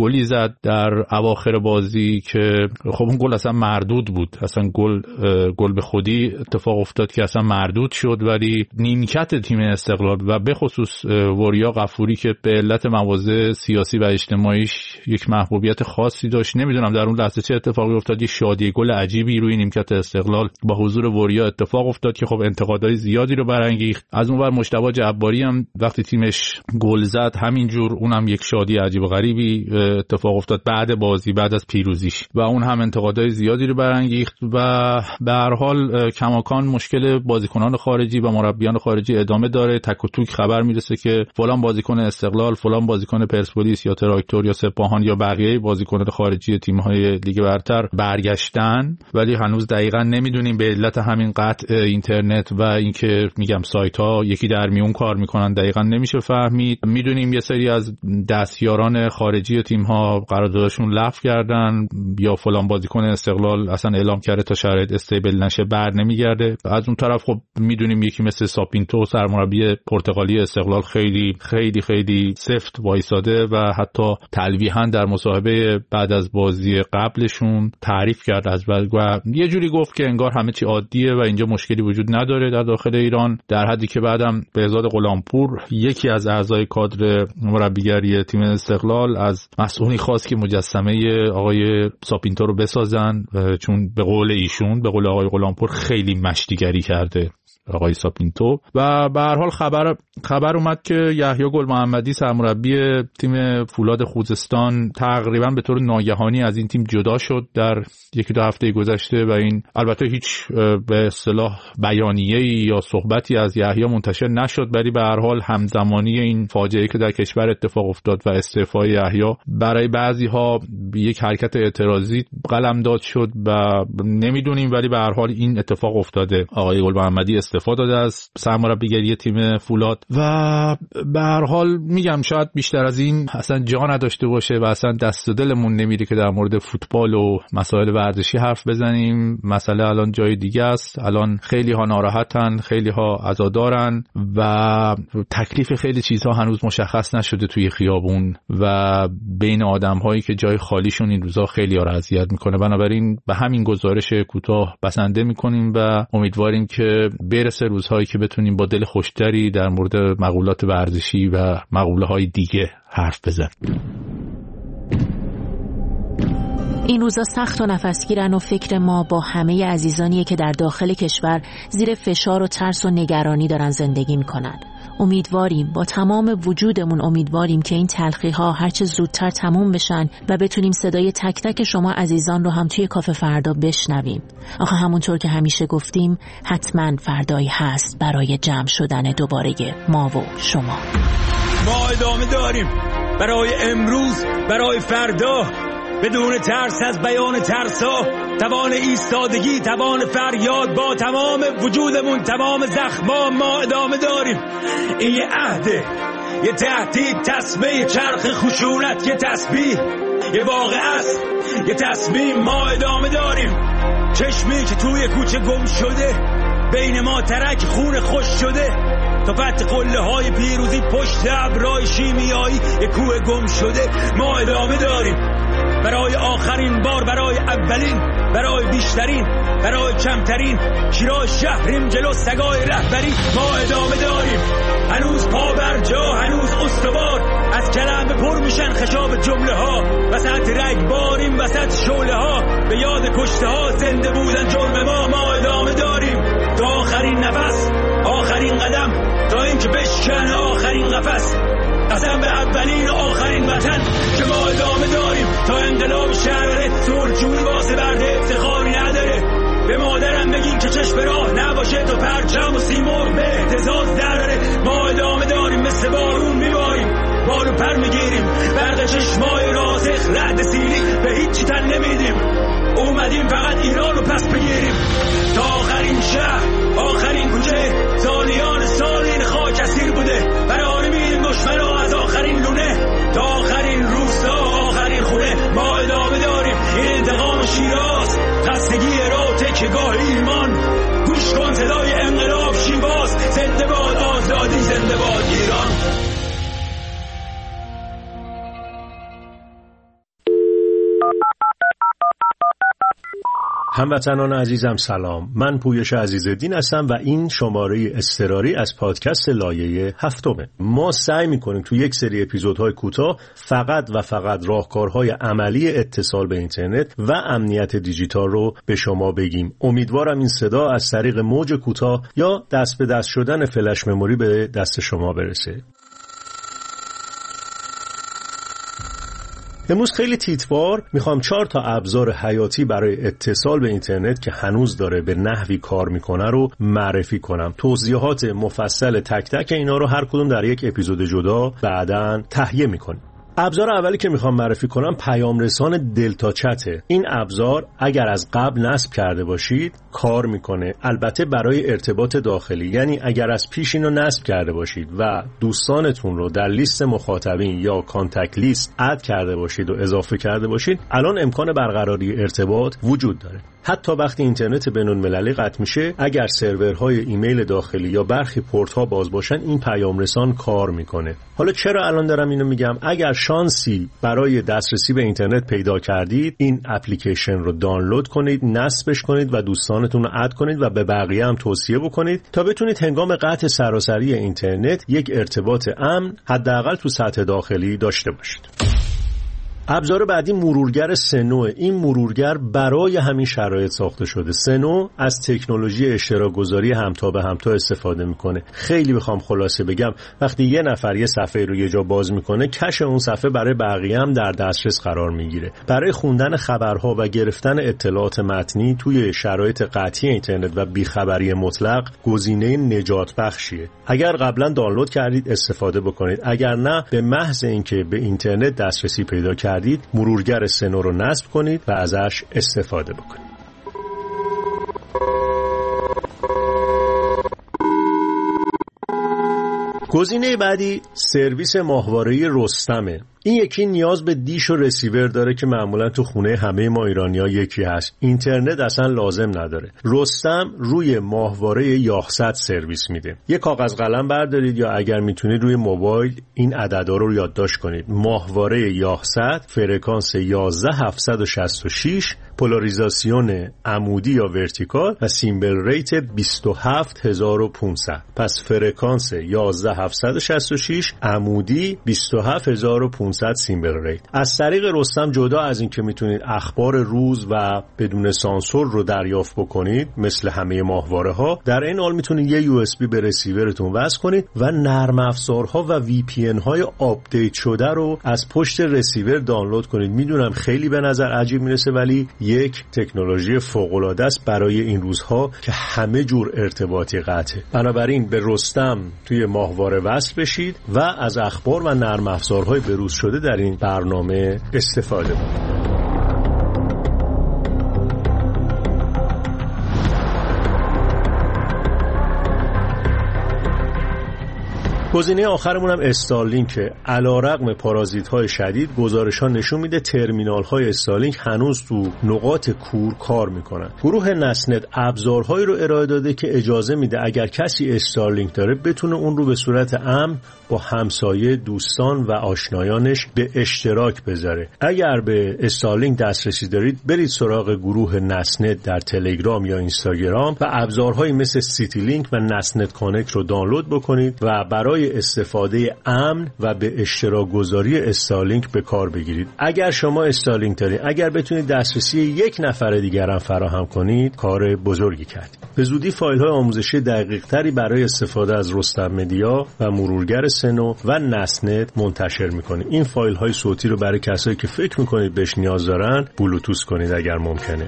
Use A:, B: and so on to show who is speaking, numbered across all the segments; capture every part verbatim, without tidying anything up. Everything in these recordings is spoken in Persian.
A: گلی زد در اواخر بازی که خب اون گل اصلا مردود بود، اصلا گل گل به خودی اتفاق افتاد که اصلا مردود شد، ولی نیمکت تیم استقلال و به خصوص وریا غفوری که به علت مواضع سیاسی و اجتماعیش یک محبوبیت خاصی داشت، نمیدونم در اون لحظه چه اتفاقی افتاد، یه شادی گل عجیبی روی نیمکت استقلال با حضور وریا اتفاق افتاد که خب انتقادهای زیادی رو برانگیخت. از اونور مجتبی جباری هم وقتی تیمش گل زد همینجور اونم یک شادی عجیب و غریبی اتفاق افتاد بعد بازی، بعد از پیروزیش، و اون هم انتقادهای زیادی رو برانگیخت. و به هر حال کماکان مشکل بازیکنان خارجی و مربیان خارجی ادامه داره. تک و توک خبر میرسه که فلان بازیکن استقلال، فلان بازیکن پرسپولیس یا تراکتور یا سپاهان یا بقیه بازیکنان خارجی تیم‌های لیگ برتر برگشتن، ولی هنوز دقیقاً نمیدونیم به علت همین قطع اینترنت و اینکه میگم سایت‌ها یکی در میون کار میکنن دقیقاً نمیشه فهمید. میدونیم یه سری از دستیاران خارجی تیم‌ها قراردادشون لغو کردن یا فلان بازیکن استقلال اصلا اعلام کرده تا شرایط استیبل نشه بر نمیگرده. از اون طرف خب میدونیم یکی مثل ساپینتو سرمربی پرتغالی استقلال خیلی خیلی خیلی سفت وایساده و حتی تلویحاً در مصاحبه بعد از بازی قبلشون تعریف کرد از و یه جوری گفت که انگار همه چی عادیه و اینجا مشکلی وجود نداره در داخل ایران، در حدی که بعدم بهزاد غلامپور یکی از اعضای کادر مربیگری تیم استقلال از مسئولی خواست که مجسمه آقای ساپینتو رو بسازن، چون به قول ایشون، به قول آقای غلامپور، خیلی مشتیگری کرده آقای ساپینتو. و به هر حال خبر خبر اومد که یحیی گل محمدی سرمربی تیم فولاد خوزستان تقریبا به طور ناگهانی از این تیم جدا شد در یکی دو هفته گذشته و این البته هیچ به اصطلاح بیانیه‌ای یا صحبتی از یحیی منتشر نشد، ولی به هر حال همزمانی این فاجعه‌ای که در کشور اتفاق افتاد و استعفای یحیی برای بعضی‌ها یک حرکت اعتراضی قلمداد شد و نمیدونیم، ولی به هر حال این اتفاق افتاده. آقای گل محمدی استفاده داده از سرمربیگری تیم فولاد و به هر حال میگم شاید بیشتر از این اصلا جا نداشته باشه و اصلا دست و دلمون نمیره که در مورد فوتبال و مسائل ورزشی حرف بزنیم. مسئله الان جای دیگه است. الان خیلی ها ناراحتن، خیلی ها عزادارن و تکلیف خیلی چیزها هنوز مشخص نشده توی خیابون و بین آدم هایی که جای خالیشون این روزا خیلی ها رو اذیت میکنه. بنابراین به همین گزارش کوتاه بسنده میکنیم و امیدواریم که برسه روزهایی که بتونیم با دل خوشتری در مورد مقولات ورزشی و مقوله های دیگه حرف بزنیم.
B: این روزا سخت و نفسگیرن و فکر ما با همه عزیزانیه که در داخل کشور زیر فشار و ترس و نگرانی دارن زندگی میکنن. امیدواریم، با تمام وجودمون امیدواریم که این تلخی‌ها هرچه زودتر تموم بشن و بتونیم صدای تک تک شما عزیزان رو هم توی کافه فردا بشنویم. آخه همونطور که همیشه گفتیم حتما فردایی هست برای جمع شدن دوباره ما و شما.
C: ما ادامه داریم برای امروز، برای فردا، بدون ترس از بیان ترسا، توان ایستادگی، توان فریاد، با تمام وجودمون، تمام زخما ما ادامه داریم. این یه عهده، یه تهدید، تسبیح، چرخ خشونت، یه تسبیح، یه واقعه است، یه تصمیم. ما ادامه داریم. چشمی که توی کوچه گم شده، بین ما ترک خون خوش شده، تا فتح قله های پیروزی پشت ابرای شیمیایی یه کوه گم شده. ما ادامه داریم برای آخرین بار، برای اولین، برای بیشترین، برای کمترین. شیراز شهریم جلو سگای رهبری. ما ادامه داریم. هنوز پا بر جا، هنوز استوار، از کلمه پر میشن خشاب جمله ها. وسط رگباریم، وسط شعله ها، به یاد کشته ها زنده بودن جرم ما. ما ادامه داریم تا آخرین نفس، آخرین قدم، تا اینکه بشکنه آخرین قفس. قسم به اولین و آخرین وطن که ما ادامه داریم تا انقلاب شهرت سرجون واسه برده افتخاری نداره. به مادرم بگین که چشم راه نباشه تو پرچم و سیمرغ به اهتزاز دراره. ما ادامه داریم مثل بارون میباریم، بارو پر میگیریم، برق چشمای راسخ رعد سیلی به هیچی تن نمیدیم. اومدیم فقط ایران رو پس بگیریم تا آخرین شهر، آخرین کوچه، سالیان سال این خاک اسیر بوده. برای میریم دشمنو از آخرین لونه تا آخرین روستا، آخرین خونه. ما ادامه داریم. این انتقام شیراز، خستگی را تکیه‌گاه ایمان. گوش کن صدای انقلاب شیواز، زنده باد آزادی، زنده باد ایران.
D: هموطنان عزیزم سلام، من پویش عزیزالدین هستم و این شماره اضطراری از پادکست لایه هفتمه. ما سعی میکنیم تو یک سری اپیزودهای کوتاه فقط و فقط راهکارهای عملی اتصال به اینترنت و امنیت دیجیتال رو به شما بگیم. امیدوارم این صدا از طریق موج کوتاه یا دست به دست شدن فلش مموری به دست شما برسه. امروز خیلی تیتوار میخوام چهار تا ابزار حیاتی برای اتصال به اینترنت که هنوز داره به نحوی کار میکنه رو معرفی کنم. توضیحات مفصل تک تک اینا رو هر کدوم در یک اپیزود جدا بعداً تهیه میکنیم. ابزار اولی که میخوام معرفی کنم پیام رسان دلتا چته. این ابزار اگر از قبل نصب کرده باشید کار میکنه، البته برای ارتباط داخلی، یعنی اگر از پیش اینو نصب کرده باشید و دوستانتون رو در لیست مخاطبین یا کانتکت لیست اد کرده باشید و اضافه کرده باشید، الان امکان برقراری ارتباط وجود داره. حتی وقتی اینترنت بین‌المللی قطع میشه، اگر سرورهای ایمیل داخلی یا برخی پورت‌ها باز باشن، این پیام رسان کار میکنه. حالا چرا الان دارم اینو میگم؟ اگر شانسی برای دسترسی به اینترنت پیدا کردید، این اپلیکیشن رو دانلود کنید، نصبش کنید و دوستانتون رو اد کنید و به بقیه هم توصیه بکنید تا بتونید هنگام قطع سراسری اینترنت یک ارتباط امن حداقل تو سطح داخلی داشته باشید. ابزار بعدی مرورگر سنو. این مرورگر برای همین شرایط ساخته شده. سنو از تکنولوژی اشتراک گذاری همتا به همتا استفاده میکنه. خیلی بخوام خلاصه بگم، وقتی یه نفر یه صفحه رو یه جا باز میکنه، کش اون صفحه برای بقیه هم در دسترس قرار میگیره. برای خوندن خبرها و گرفتن اطلاعات متنی توی شرایط قطعی اینترنت و بیخبری مطلق گزینه نجات بخشیه. اگر قبلا دانلود کردید استفاده بکنید، اگر نه به محض اینکه به اینترنت دسترسی پیدا کردید مرورگر سنو رو نصب کنید و ازش استفاده بکنید. گزینه بعدی سرویس ماهواره‌ای رستمه. این یکی نیاز به دیش و رسیور داره که معمولا تو خونه همه ما ایرانی‌ها یکی هست. اینترنت اصلا لازم نداره. رستم روی ماهواره یاهصد سرویس میده. یه کاغذ قلم بردارید یا اگر میتونید روی موبایل این عددا رو یادداشت کنید. ماهواره یاهصد، فرکانس یازده هزار هفتصد و شصت و شش، پولاریزاسیون عمودی یا ورتیکال و سیمبل ریت بیست و هفت هزار و پانصد. پس فرکانس یازده هزار هفتصد و شصت و شش، عمودی بیست و هفت هزار و پانصد سیمبل ریت. از طریق رستم جدا از این که میتونید اخبار روز و بدون سانسور رو دریافت بکنید مثل همه ماهواره ها، در این حال میتونید یه یو اس بی به رسیورتون وصل کنید و نرم افزارها و وی پی ان های آپدیت شده رو از پشت رسیور دانلود کنید. میدونم خیلی به نظر عجیب میرسه، ولی یک تکنولوژی فوق العاده است برای این روزها که همه جور ارتباطی قطعه. بنابراین به رستم توی ماهواره وصل بشید و از اخبار و نرم افزارهای بروز شده در این برنامه استفاده کنید. گزینه آخرمون هم استارلینکه. علیرغم پارازیت‌های شدید، گزارش‌ها نشون میده ترمینال‌های استارلینک هنوز تو نقاط کور کار میکنن. گروه نسنت ابزارهایی رو ارائه داده که اجازه میده اگر کسی استارلینک داره بتونه اون رو به صورت امن با همسایه، دوستان و آشنایانش به اشتراک بذاره. اگر به استارلینک دسترسی دارید، برید سراغ گروه نسنت در تلگرام یا اینستاگرام و ابزارهایی مثل سیتی لینک و نسنت کانکت رو دانلود بکنید و برای استفاده امن و به اشتراک گذاری استارلینک به کار بگیرید. اگر شما استارلینک دارید، اگر بتونید دسترسی یک نفر دیگر هم فراهم کنید، کار بزرگی کردید. به زودی فایل‌های آموزشی دقیق‌تری برای استفاده از رستم مدیا و مرورگر سنو و نسنت منتشر می‌کنید. این فایل‌های صوتی رو برای کسایی که فکر می‌کنید بهش نیاز دارن بلوتوث کنید اگر ممکنه.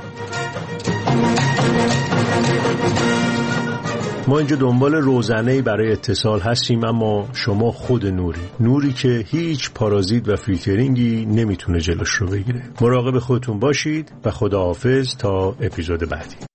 D: ما اینجا دنبال روزنه‌ای برای اتصال هستیم، اما شما خود نوری نوری که هیچ پارازیت و فیلترینگی نمیتونه جلوش رو بگیره. مراقب خودتون باشید و خداحافظ تا اپیزود بعدی.